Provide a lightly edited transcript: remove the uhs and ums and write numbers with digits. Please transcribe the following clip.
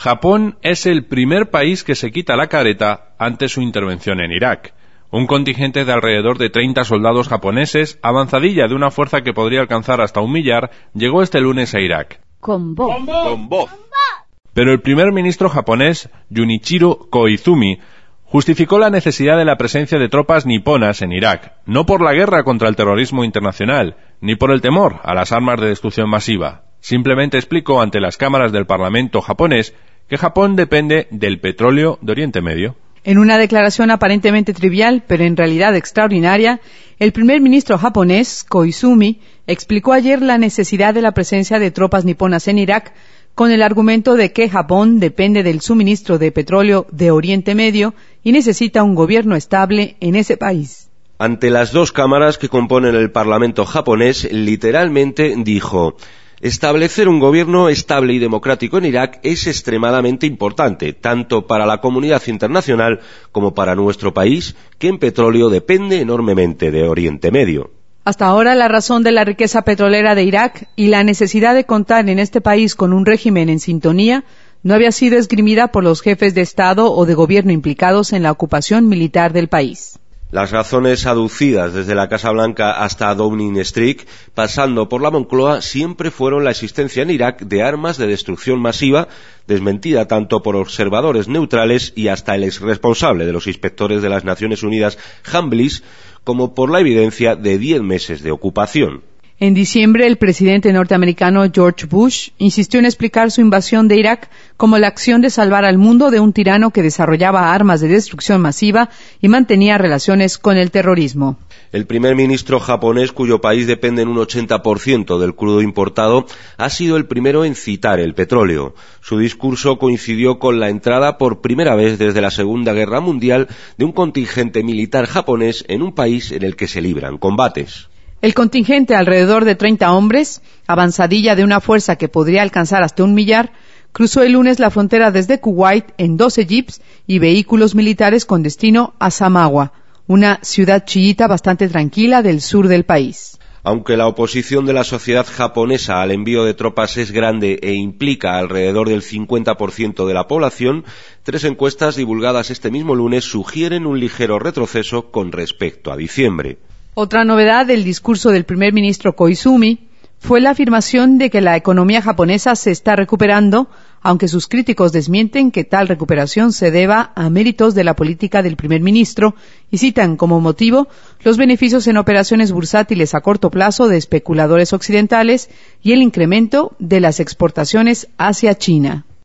Japón es el primer país que se quita la careta ante su intervención en Irak. Un contingente de alrededor de 30 soldados japoneses, avanzadilla de una fuerza que podría alcanzar hasta 1 millar, llegó este lunes a Irak. Con voz. Pero el primer ministro japonés, Junichiro Koizumi, justificó la necesidad de la presencia de tropas niponas en Irak, no por la guerra contra el terrorismo internacional, ni por el temor a las armas de destrucción masiva. Simplemente explicó ante las cámaras del Parlamento japonés que Japón depende del petróleo de Oriente Medio. En una declaración aparentemente trivial, pero en realidad extraordinaria, el primer ministro japonés, Koizumi, explicó ayer la necesidad de la presencia de tropas niponas en Irak con el argumento de que Japón depende del suministro de petróleo de Oriente Medio y necesita un gobierno estable en ese país. Ante las 2 cámaras que componen el Parlamento japonés, literalmente dijo: establecer un gobierno estable y democrático en Irak es extremadamente importante, tanto para la comunidad internacional como para nuestro país, que en petróleo depende enormemente de Oriente Medio. Hasta ahora, la razón de la riqueza petrolera de Irak y la necesidad de contar en este país con un régimen en sintonía no había sido esgrimida por los jefes de Estado o de gobierno implicados en la ocupación militar del país. Las razones aducidas desde la Casa Blanca hasta Downing Street, pasando por la Moncloa, siempre fueron la existencia en Irak de armas de destrucción masiva, desmentida tanto por observadores neutrales y hasta el exresponsable de los inspectores de las Naciones Unidas, Hambliss, como por la evidencia de 10 meses de ocupación. En diciembre, el presidente norteamericano George Bush insistió en explicar su invasión de Irak como la acción de salvar al mundo de un tirano que desarrollaba armas de destrucción masiva y mantenía relaciones con el terrorismo. El primer ministro japonés, cuyo país depende en un 80% del crudo importado, ha sido el primero en citar el petróleo. Su discurso coincidió con la entrada por primera vez desde la Segunda Guerra Mundial de un contingente militar japonés en un país en el que se libran combates. El contingente, alrededor de 30 hombres, avanzadilla de una fuerza que podría alcanzar hasta 1 millar, cruzó el lunes la frontera desde Kuwait en 12 jeeps y vehículos militares con destino a Samawa, una ciudad chiita bastante tranquila del sur del país. Aunque la oposición de la sociedad japonesa al envío de tropas es grande e implica alrededor del 50% de la población, 3 encuestas divulgadas este mismo lunes sugieren un ligero retroceso con respecto a diciembre. Otra novedad del discurso del primer ministro Koizumi fue la afirmación de que la economía japonesa se está recuperando, aunque sus críticos desmienten que tal recuperación se deba a méritos de la política del primer ministro y citan como motivo los beneficios en operaciones bursátiles a corto plazo de especuladores occidentales y el incremento de las exportaciones hacia China.